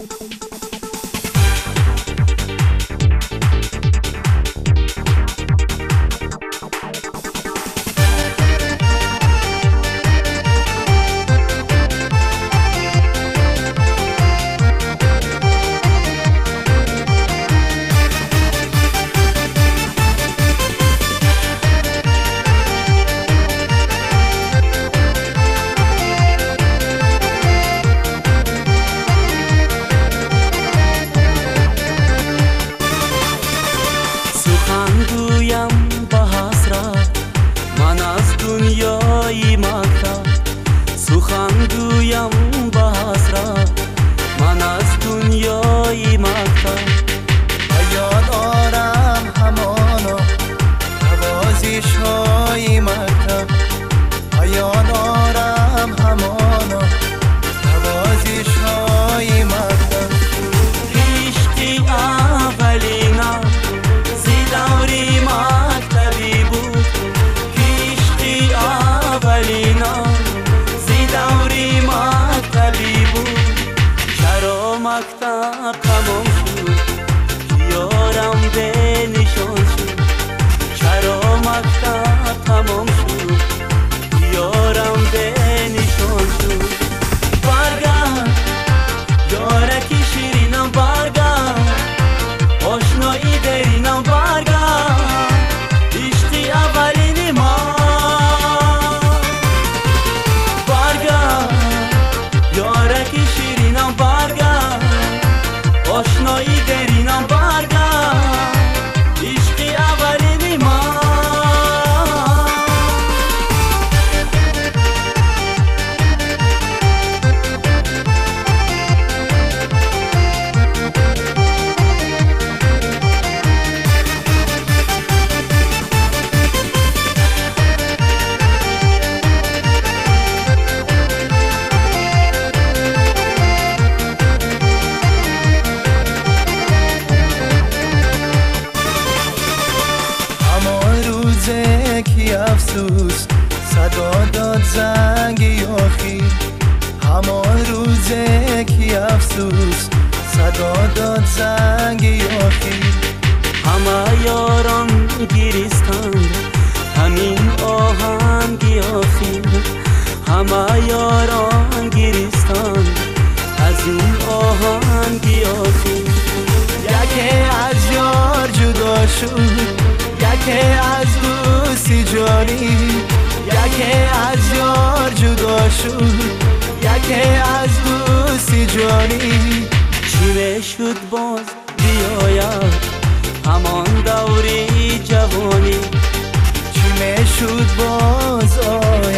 دنیای مکتب سخن گویم به حسرت من از دنیای مکتب یاد آرم همانا نوازش های مکتب یاد آرم همانا نوازش های مکتب عشقی اولینم زی دوری مکتبی بود عشقی اولینم زی دوری مکتبی بود چرا مکتب تمام شد یارم به نشان شد چرا مکتب تمام شد یارم به نشان شد برگرد یارکی شیرینم برگرد آشنایی درینم برگرد عشقی اولینی ما برگرد یارکی شیرینم برگرد آشنایی درینم برگرد عشقی اولینی ما کی افسوس صدا داد زنگ یاخی همان روزه کی افسوس صدا داد زنگ یاخی همه یاران گریستند همین آهنگ آخی همه یاران گریستند از این آهنگ آخی یکی از یار جدا شد یکی از دوستی جانی یکی از یار جدا شد یکی از دوستی جانی چی شد باز بیاید همان دوری جوانی چی شد باز